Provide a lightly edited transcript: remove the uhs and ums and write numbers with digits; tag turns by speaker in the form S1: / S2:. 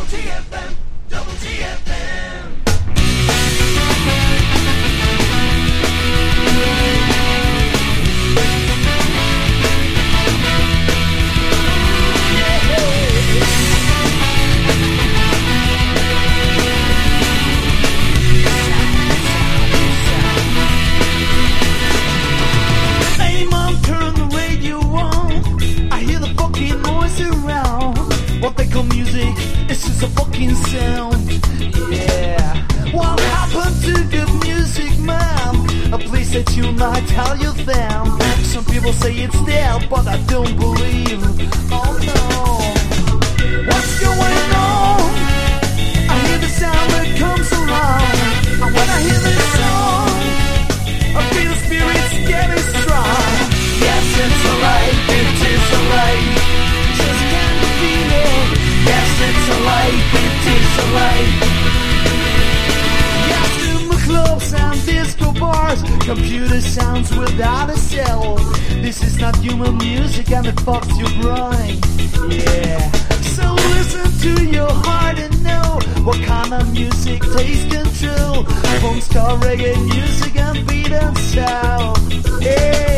S1: TFM, double TFM.
S2: Hey mom, turn the radio on. I hear the fucking noise around. What they call music, it's just a fucking sound. Yeah. What happened to good music, man? A place that you might tell you found. Some people say it's dead, but I don't believe. Oh no. What's going on? I hear the sound that comes around. And when I hear this song, I feel the spirits getting strong. Yes, it's alright, it is alright. Just can't feel it. Yes, it's alright, it is alright. Yes, in the clubs and disco bars, computer sounds without a cell. This is not human music and it fucks your brain. Yeah. So listen to your heart and know what kind of music takes control. Home ska reggae music and beat and sound. Yeah.